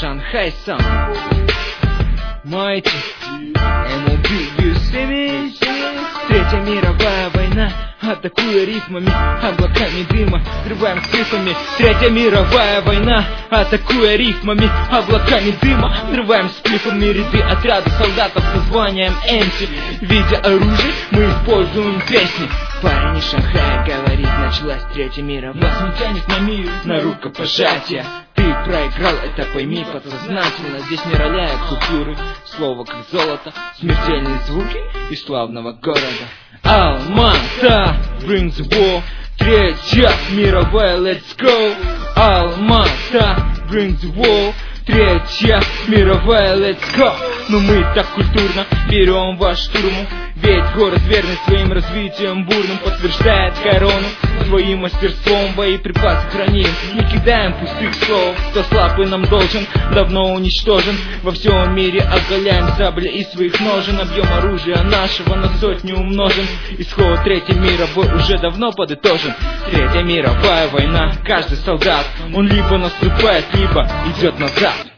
Шанхай сам Майти MLB Бьюсевич. Третья мировая война, атакуя рифмами, облаками дыма, взрываем сплифами. Третья мировая война, атакуя рифмами, облаками дыма, взрываем сплифами ряды отряда солдатов с названием MC. Видя оружие, мы используем песни. Парень из Шанхая говорит, началась Третья мировая. Нас не тянет на мир, на рукопожатие. Ты проиграл, это пойми подсознательно. Здесь не роляют купюры, слово как золото, смертельные звуки из славного города. Алмата brings war. Третья мировая, let's go. Алмата brings war. Третья мировая, let's go. Но мы так культурно берем ваш штурму, ведь город верный своим развитием бурным подтверждает корону. Своим мастерством боеприпасы храним, не кидаем пустых слов. Кто слаб и нам должен, давно уничтожен. Во всем мире оголяем сабли из своих ножен. Объем оружия нашего на сотню умножен. Исход Третьей мировой уже давно подытожен. Третья мировая война, каждый солдат, он либо наступает, либо идет назад.